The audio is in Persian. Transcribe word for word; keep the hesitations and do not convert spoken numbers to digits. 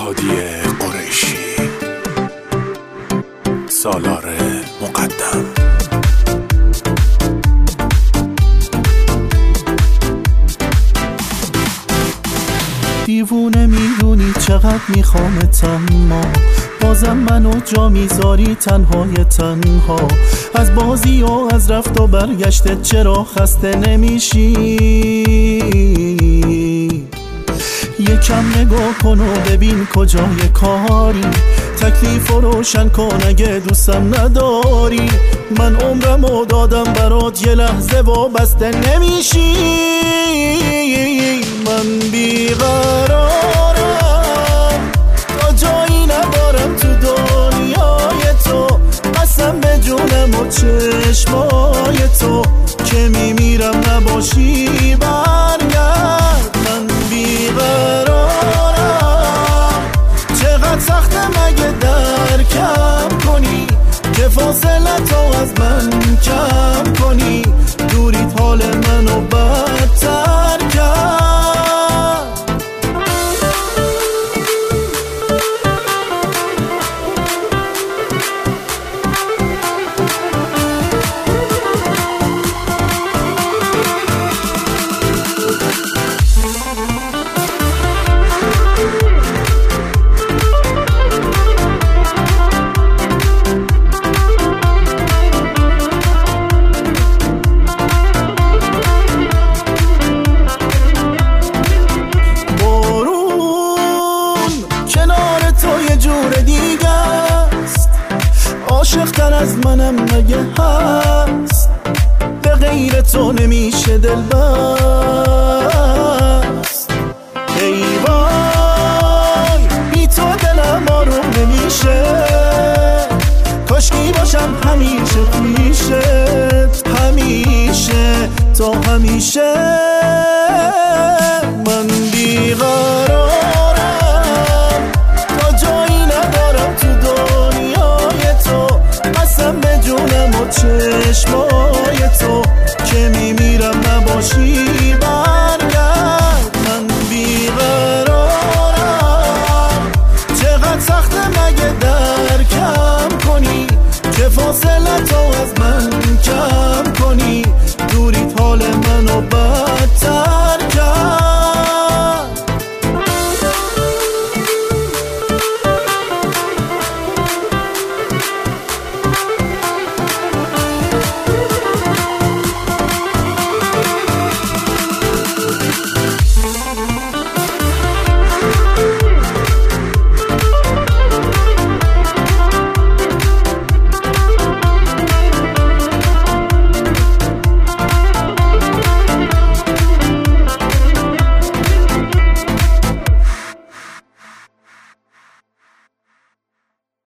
هادی قریشی، سالار مقدم. دیوونه میدونی چقدر میخوامت، اما بازم منو جا میذاری تنهای تنها. از بازی و از رفت و برگشتت چرا خسته نمیشی؟ یکم نگاه کن و ببین کجای کاری، تکلیف رو روشن کن اگه دوستم نداری. من عمرمو دادم برات، یه لحظه وابسته نمیشی. من بیقرارم، تا جایی ندارم تو دنیای تو. قسم به جونم و چشمای تو که میمیرم نباشی برگرد. من بیقرارم، چقدر سخته مگه درکم کنی که فاصله تو از من کم کنی. دوریت حال منو بدتر کرد. عاشق‌تر از منم مگه هست؟ به غیر تو نمیشه دل بست. ای وای بی تو دلم آروم نمیشه. کاشکی باشم همیشه پیشت، همیشه تا همیشه. من بیقرارم، تا جایی ندارم تو دنیای تو. قسم به جونم و چشمای تو که میمیرم نباشی